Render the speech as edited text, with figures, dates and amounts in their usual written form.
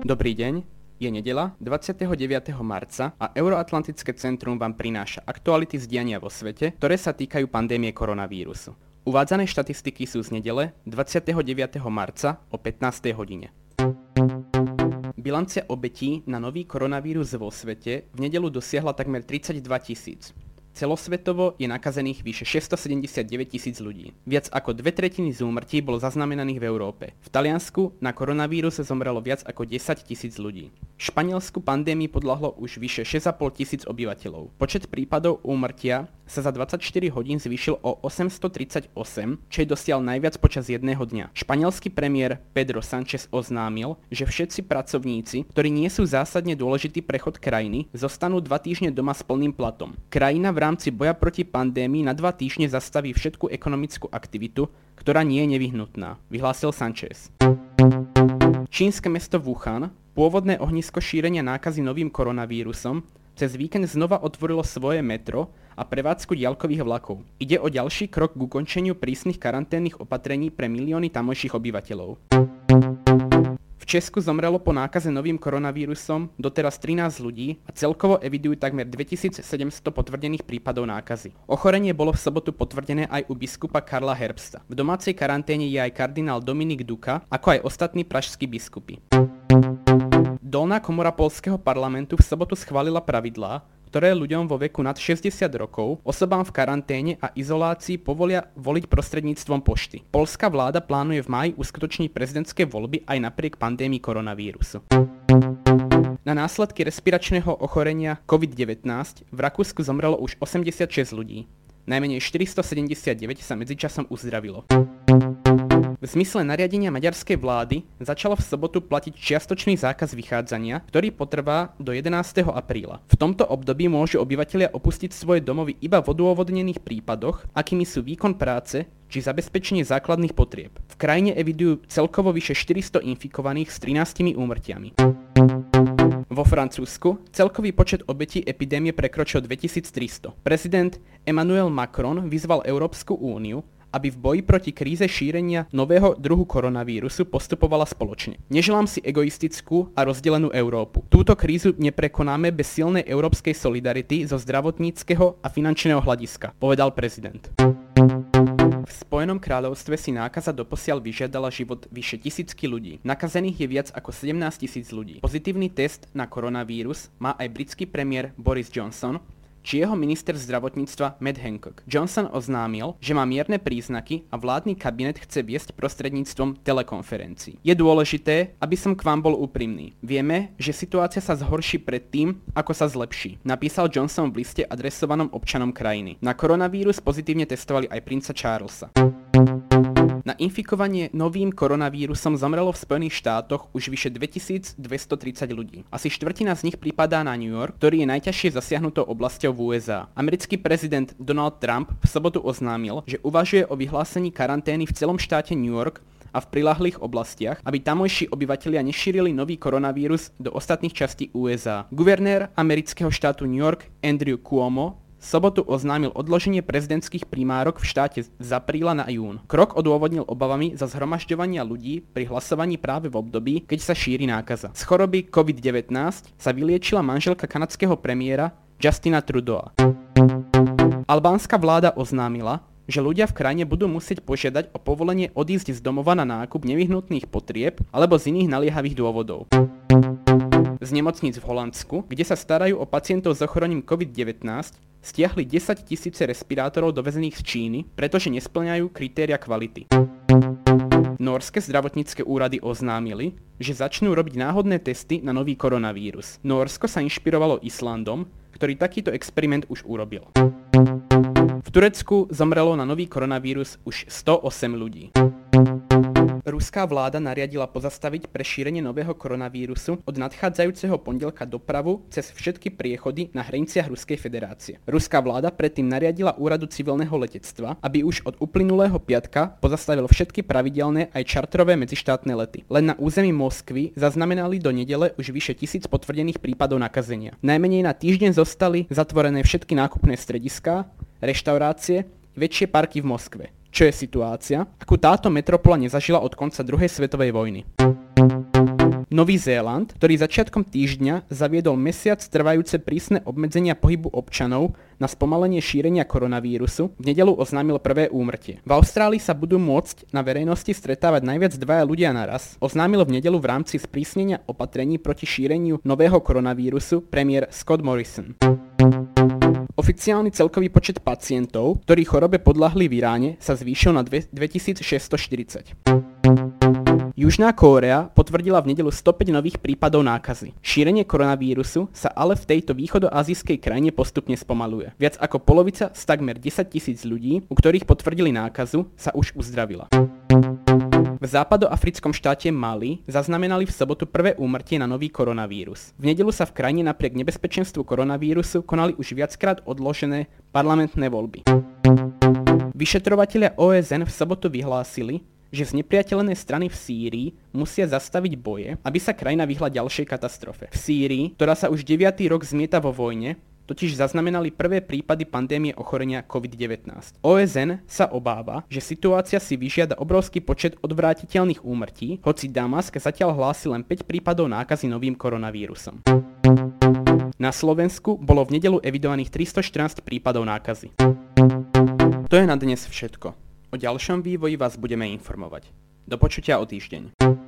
Dobrý deň, je nedeľa 29. marca a Euroatlantické centrum vám prináša aktuality z diania vo svete, ktoré sa týkajú pandémie koronavírusu. Uvádzané štatistiky sú z nedele 29. marca o 15. hodine. Bilancia obetí na nový koronavírus vo svete v nedeľu dosiahla takmer 32 000. Celosvetovo je nakazených vyše 679 000 ľudí. Viac ako 2/3 z úmrtí bolo zaznamenaných v Európe. V Taliansku na koronavírus zomrelo viac ako 10 000 ľudí. V Španielsku pandémii podľahlo už vyše 6 500 obyvateľov. Počet prípadov úmrtia sa za 24 hodín zvýšil o 838, čo je dosiaľ najviac počas jedného dňa. Španielský premiér Pedro Sánchez oznámil, že všetci pracovníci, ktorí nie sú zásadne dôležitý prechod krajiny, zostanú 2 týždne doma s plným platom. Krajina v rámci boja proti pandémii na 2 týždne zastaví všetku ekonomickú aktivitu, ktorá nie je nevyhnutná, vyhlásil Sánchez. Čínske mesto Wuhan, pôvodné ohnisko šírenia nákazy novým koronavírusom, cez víkend znova otvorilo svoje metro a prevádzku diaľkových vlakov. Ide o ďalší krok k ukončeniu prísnych karanténnych opatrení pre milióny tamojších obyvateľov. V Česku zomrelo po nákaze novým koronavírusom doteraz 13 ľudí a celkovo evidujú takmer 2700 potvrdených prípadov nákazy. Ochorenie bolo v sobotu potvrdené aj u biskupa Karla Herbsta. V domácej karanténe je aj kardinál Dominik Duka, ako aj ostatní pražskí biskupy. Dolná komora poľského parlamentu v sobotu schválila pravidlá, ktoré ľuďom vo veku nad 60 rokov, osobám v karanténe a izolácii povolia voliť prostredníctvom pošty. Poľská vláda plánuje v máji uskutočniť prezidentské voľby aj napriek pandémii koronavírusu. Na následky respiračného ochorenia COVID-19 v Rakúsku zomrelo už 86 ľudí. Najmenej 479 sa medzičasom uzdravilo. V zmysle nariadenia maďarskej vlády začalo v sobotu platiť čiastočný zákaz vychádzania, ktorý potrvá do 11. apríla. V tomto období môžu obyvatelia opustiť svoje domovy iba v odôvodnených prípadoch, akými sú výkon práce či zabezpečenie základných potrieb. V krajine evidujú celkovo vyše 400 infikovaných s 13 úmrtiami. Vo Francúzsku celkový počet obetí epidémie prekročil 2300. Prezident Emmanuel Macron vyzval Európsku úniu, aby v boji proti kríze šírenia nového druhu koronavírusu postupovala spoločne. Neželám si egoistickú a rozdelenú Európu. Túto krízu neprekonáme bez silnej európskej solidarity zo zdravotníckeho a finančného hľadiska, povedal prezident. V Spojenom kráľovstve si nákaza doposiaľ vyžiadala život vyše 1000 ľudí. Nakazených je viac ako 17 000 ľudí. Pozitívny test na koronavírus má aj britský premiér Boris Johnson, či jeho minister zdravotníctva Matt Hancock. Johnson oznámil, že má mierne príznaky a vládny kabinet chce viesť prostredníctvom telekonferencií. Je dôležité, aby som k vám bol úprimný. Vieme, že situácia sa zhorší pred tým, ako sa zlepší, napísal Johnson v liste adresovanom občanom krajiny. Na koronavírus pozitívne testovali aj princa Charlesa. Na infikovanie novým koronavírusom zomrelo v Spojených štátoch už vyše 2230 ľudí. Asi štvrtina z nich pripadá na New York, ktorý je najťažšie zasiahnutou oblasťou v USA. Americký prezident Donald Trump v sobotu oznámil, že uvažuje o vyhlásení karantény v celom štáte New York a v priľahlých oblastiach, aby tamojší obyvatelia nešírili nový koronavírus do ostatných častí USA. Guvernér amerického štátu New York Andrew Cuomo v sobotu oznámil odloženie prezidentských primárok v štáte z apríla na jún. Krok odôvodnil obavami za zhromažďovania ľudí pri hlasovaní práve v období, keď sa šíri nákaza. Z choroby COVID-19 sa vyliečila manželka kanadského premiéra Justina Trudeau. Albánska vláda oznámila, že ľudia v krajine budú musieť požiadať o povolenie odísť z domova na nákup nevyhnutných potrieb alebo z iných naliehavých dôvodov. Z nemocníc v Holandsku, kde sa starajú o pacientov s ochorením COVID-19, stiahli 10 000 respirátorov dovezených z Číny, pretože nespĺňajú kritéria kvality. Nórske zdravotnícke úrady oznámili, že začnú robiť náhodné testy na nový koronavírus. Nórsko sa inšpirovalo Islandom, ktorý takýto experiment už urobil. V Turecku zomrelo na nový koronavírus už 108 ľudí. Ruská vláda nariadila pozastaviť pre šírenie nového koronavírusu od nadchádzajúceho pondelka dopravu cez všetky priechody na hraniciach Ruskej federácie. Ruská vláda predtým nariadila úradu civilného letectva, aby už od uplynulého piatka pozastavil všetky pravidelné aj čarterové medzištátne lety. Len na území Moskvy zaznamenali do nedele už vyše 1000 potvrdených prípadov nakazenia. Najmenej na týždeň zostali zatvorené všetky nákupné strediská, reštaurácie, väčšie parky v Moskve. Čo je situácia, akú táto metropola nezažila od konca druhej svetovej vojny. Nový Zéland, ktorý začiatkom týždňa zaviedol mesiac trvajúce prísne obmedzenia pohybu občanov na spomalenie šírenia koronavírusu, v nedeľu oznámil prvé úmrtie. V Austrálii sa budú môcť na verejnosti stretávať najviac 2 ľudia naraz, oznámil v nedeľu v rámci sprísnenia opatrení proti šíreniu nového koronavírusu premiér Scott Morrison. Oficiálny celkový počet pacientov, ktorí chorobe podľahli v Iráne, sa zvýšil na 2640. Južná Kórea potvrdila v nedeľu 105 nových prípadov nákazy. Šírenie koronavírusu sa ale v tejto východoazijskej krajine postupne spomaluje. Viac ako polovica z takmer 10 000 ľudí, u ktorých potvrdili nákazu, sa už uzdravila. V západoafrickom štáte Mali zaznamenali v sobotu prvé úmrtie na nový koronavírus. V nedeľu sa v krajine napriek nebezpečenstvu koronavírusu konali už viackrát odložené parlamentné voľby. Vyšetrovatelia OSN v sobotu vyhlásili, že znepriateľené strany v Sýrii musia zastaviť boje, aby sa krajina vyhla ďalšej katastrofe. V Sýrii, ktorá sa už 9. rok zmieta vo vojne, totiž zaznamenali prvé prípady pandémie ochorenia COVID-19. OSN sa obáva, že situácia si vyžiada obrovský počet odvrátiteľných úmrtí, hoci Damask zatiaľ hlási len 5 prípadov nákazy novým koronavírusom. Na Slovensku bolo v nedeľu evidovaných 314 prípadov nákazy. To je na dnes všetko. O ďalšom vývoji vás budeme informovať. Do počutia o týždeň.